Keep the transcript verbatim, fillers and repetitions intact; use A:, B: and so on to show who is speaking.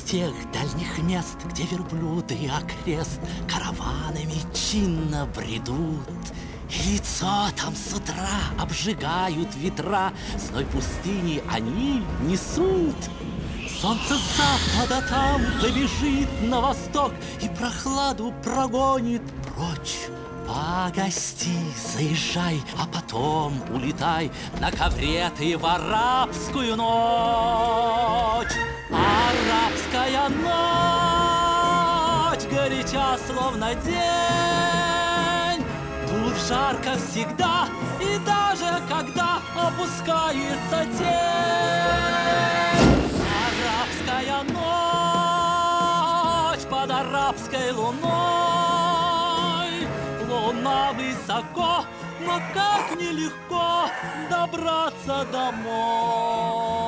A: тех дальних мест, где верблюды окрест караванами чинно бредут. И лицо там с утра обжигают ветра, зной пустыни они несут. Солнце с запада там побежит на восток и прохладу прогонит прочь. Погости, заезжай, а потом улетай на ковре ты в арабскую ночь. Арабская ночь, горяча словно день. Тут жарко всегда и даже когда опускается тень. Арабская ночь под арабской луной. Луна высоко, но как нелегко добраться домой.